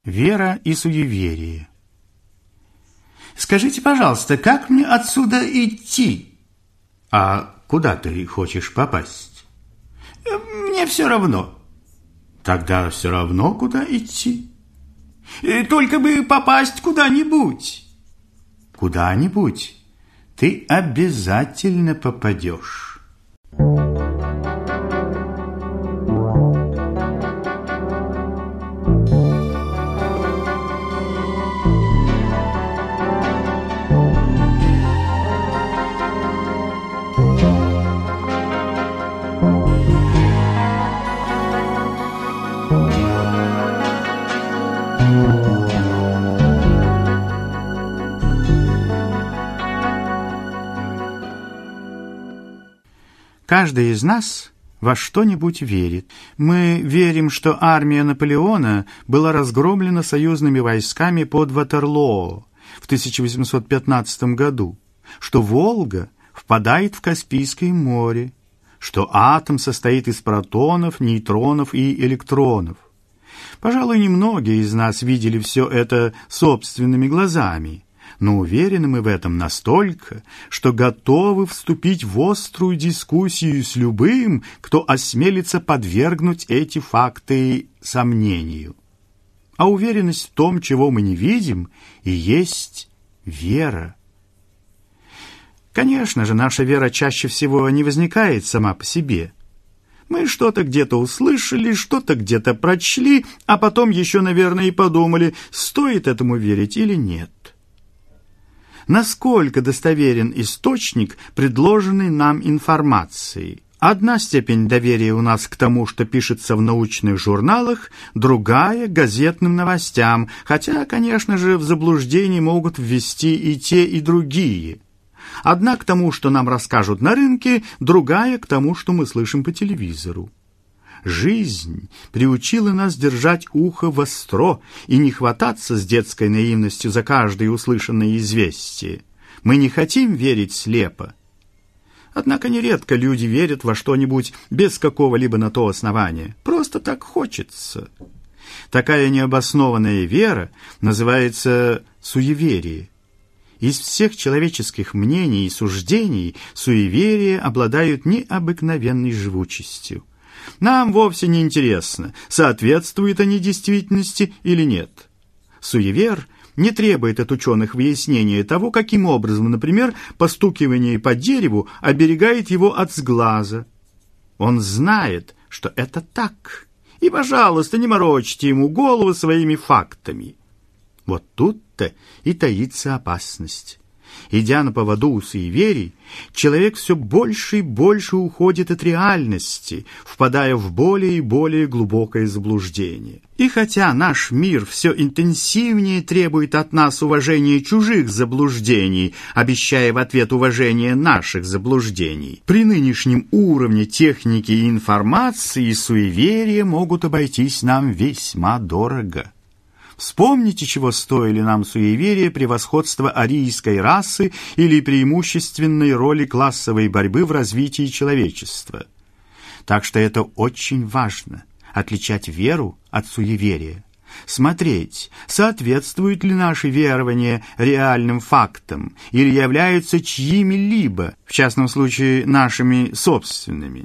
Вера и суеверие. Скажите, пожалуйста, как мне отсюда идти? А куда ты хочешь попасть? Мне все равно. Тогда все равно, куда идти. Только бы попасть куда-нибудь. Куда-нибудь ты обязательно попадешь. Каждый из нас во что-нибудь верит. Мы верим, что армия Наполеона была разгромлена союзными войсками под Ватерлоо в 1815 году, что Волга впадает в Каспийское море, что атом состоит из протонов, нейтронов и электронов. Пожалуй, немногие из нас видели все это собственными глазами, но уверены мы в этом настолько, что готовы вступить в острую дискуссию с любым, кто осмелится подвергнуть эти факты сомнению. А уверенность в том, чего мы не видим, и есть вера. Конечно же, наша вера чаще всего не возникает сама по себе. Мы что-то где-то услышали, что-то где-то прочли, а потом еще, наверное, и подумали, стоит этому верить или нет. Насколько достоверен источник предложенной нам информации? Одна степень доверия у нас к тому, что пишется в научных журналах, другая — к газетным новостям, хотя, конечно же, в заблуждение могут ввести и те, и другие. Одна к тому, что нам расскажут на рынке, другая к тому, что мы слышим по телевизору. Жизнь приучила нас держать ухо востро и не хвататься с детской наивностью за каждое услышанное известие. Мы не хотим верить слепо. Однако нередко люди верят во что-нибудь без какого-либо на то основания. Просто так хочется. Такая необоснованная вера называется суеверие. Из всех человеческих мнений и суждений суеверия обладают необыкновенной живучестью. Нам вовсе не интересно, соответствуют они действительности или нет. Суевер не требует от ученых выяснения того, каким образом, например, постукивание по дереву оберегает его от сглаза. Он знает, что это так, и, пожалуйста, не морочьте ему голову своими фактами. Вот тут-то и таится опасность. Идя на поводу у суеверий, человек все больше и больше уходит от реальности, впадая в более и более глубокое заблуждение. И хотя наш мир все интенсивнее требует от нас уважения чужих заблуждений, обещая в ответ уважение наших заблуждений, при нынешнем уровне техники и информации суеверия могут обойтись нам весьма дорого. Вспомните, чего стоили нам суеверия превосходства арийской расы или преимущественной роли классовой борьбы в развитии человечества. Так что это очень важно – отличать веру от суеверия. Смотреть, соответствуют ли наши верования реальным фактам или являются чьими-либо, в частном случае нашими собственными.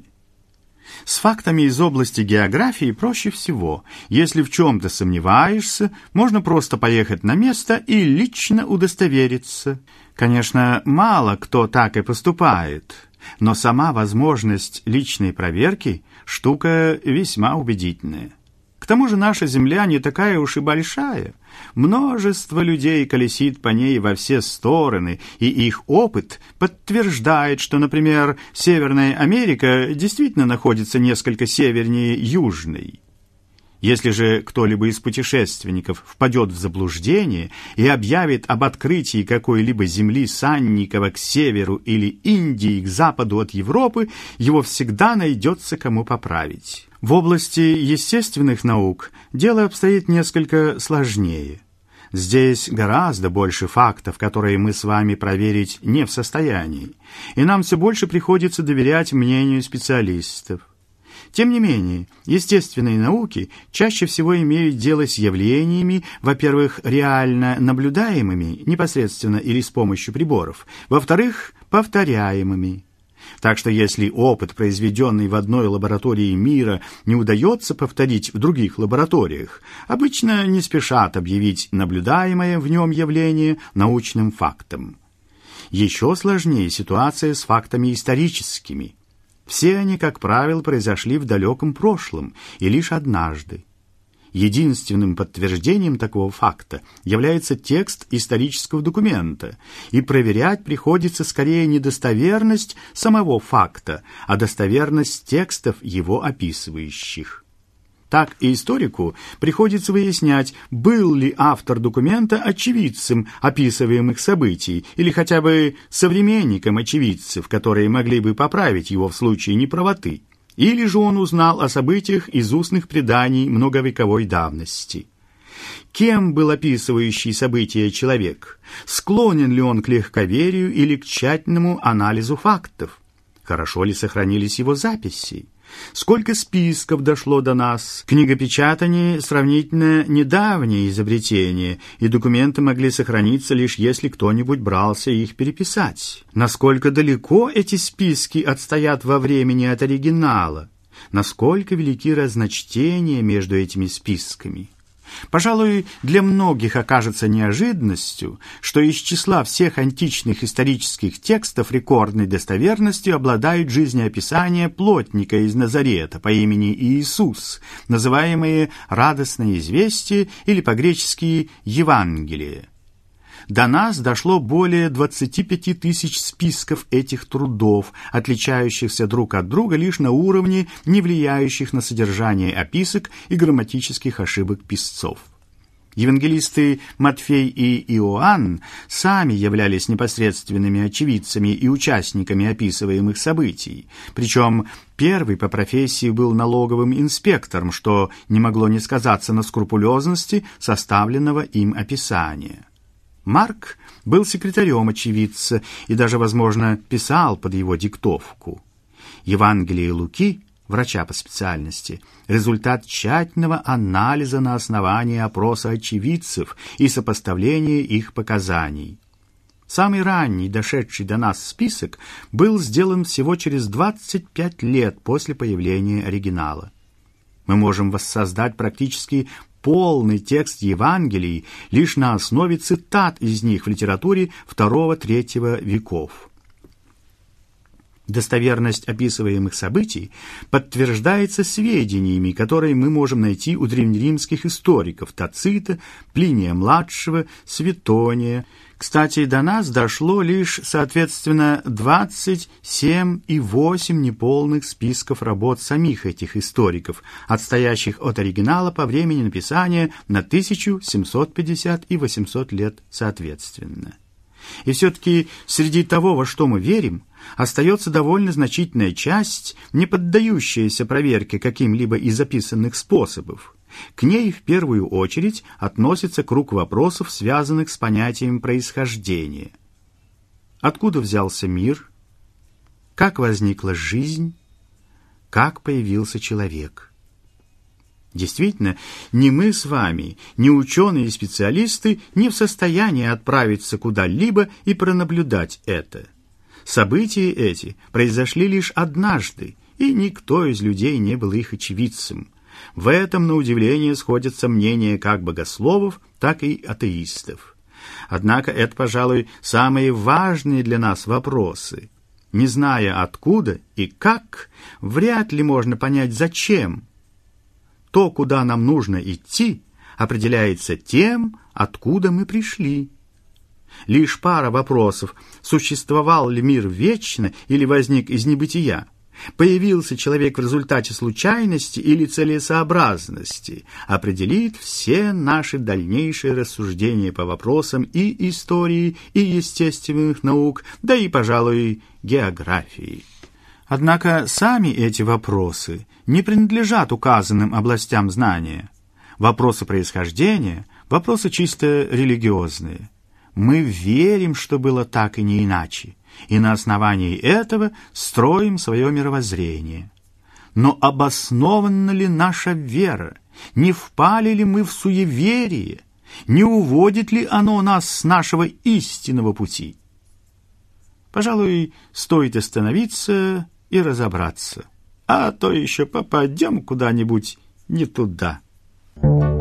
С фактами из области географии проще всего. Если в чем-то сомневаешься, можно просто поехать на место и лично удостовериться. Конечно, мало кто так и поступает, но сама возможность личной проверки – штука весьма убедительная. К тому же наша Земля не такая уж и большая. Множество людей колесит по ней во все стороны, и их опыт подтверждает, что, например, Северная Америка действительно находится несколько севернее Южной. Если же кто-либо из путешественников впадет в заблуждение и объявит об открытии какой-либо земли Санникова к северу или Индии к западу от Европы, его всегда найдется кому поправить. В области естественных наук дело обстоит несколько сложнее. Здесь гораздо больше фактов, которые мы с вами проверить не в состоянии, и нам все больше приходится доверять мнению специалистов. Тем не менее, естественные науки чаще всего имеют дело с явлениями, во-первых, реально наблюдаемыми, непосредственно или с помощью приборов, во-вторых, повторяемыми. Так что если опыт, произведенный в одной лаборатории мира, не удается повторить в других лабораториях, обычно не спешат объявить наблюдаемое в нем явление научным фактом. Еще сложнее ситуация с фактами историческими. Все они, как правило, произошли в далеком прошлом и лишь однажды. Единственным подтверждением такого факта является текст исторического документа, и проверять приходится скорее не достоверность самого факта, а достоверность текстов, его описывающих. Так и историку приходится выяснять, был ли автор документа очевидцем описываемых событий или хотя бы современником очевидцев, которые могли бы поправить его в случае неправоты, или же он узнал о событиях из устных преданий многовековой давности. Кем был описывающий события человек? Склонен ли он к легковерию или к тщательному анализу фактов? Хорошо ли сохранились его записи? Сколько списков дошло до нас? Книгопечатание — сравнительно недавнее изобретение, и документы могли сохраниться лишь если кто-нибудь брался их переписать. Насколько далеко эти списки отстоят во времени от оригинала? Насколько велики разночтения между этими списками? Пожалуй, для многих окажется неожиданностью, что из числа всех античных исторических текстов рекордной достоверностью обладают жизнеописания плотника из Назарета по имени Иисус, называемые «радостное известие» или по-гречески «Евангелие». До нас дошло более 25 тысяч списков этих трудов, отличающихся друг от друга лишь на уровне не влияющих на содержание описок и грамматических ошибок писцов. Евангелисты Матфей и Иоанн сами являлись непосредственными очевидцами и участниками описываемых событий, причем первый по профессии был налоговым инспектором, что не могло не сказаться на скрупулезности составленного им описания. Марк был секретарем очевидца и даже, возможно, писал под его диктовку. Евангелие Луки, врача по специальности, результат тщательного анализа на основании опроса очевидцев и сопоставления их показаний. Самый ранний, дошедший до нас список, был сделан всего через 25 лет после появления оригинала. Мы можем воссоздать практически полный текст Евангелий лишь на основе цитат из них в литературе II-III веков. Достоверность описываемых событий подтверждается сведениями, которые мы можем найти у древнеримских историков Тацита, Плиния-младшего, Светония. Кстати, до нас дошло лишь, соответственно, 27 и 8 неполных списков работ самих этих историков, отстоящих от оригинала по времени написания на 1750 и 800 лет соответственно. И все-таки среди того, во что мы верим, остается довольно значительная часть, не поддающаяся проверке каким-либо из записанных способов. К ней в первую очередь относится круг вопросов, связанных с понятием происхождения. Откуда взялся мир? Как возникла жизнь? Как появился человек? Действительно, ни мы с вами, ни ученые и специалисты не в состоянии отправиться куда-либо и пронаблюдать это. События эти произошли лишь однажды, и никто из людей не был их очевидцем. В этом, на удивление, сходятся мнения как богословов, так и атеистов. Однако это, пожалуй, самые важные для нас вопросы. Не зная откуда и как, вряд ли можно понять зачем. То, куда нам нужно идти, определяется тем, откуда мы пришли. Лишь пара вопросов: существовал ли мир вечно или возник из небытия? Появился человек в результате случайности или целесообразности, определит все наши дальнейшие рассуждения по вопросам и истории, и естественных наук, да и, пожалуй, географии. Однако сами эти вопросы не принадлежат указанным областям знания. Вопросы происхождения – вопросы чисто религиозные. Мы верим, что было так и не иначе, и на основании этого строим свое мировоззрение. Но обоснована ли наша вера? Не впали ли мы в суеверие? Не уводит ли оно нас с нашего истинного пути? Пожалуй, стоит остановиться и разобраться, а то еще попадем куда-нибудь не туда.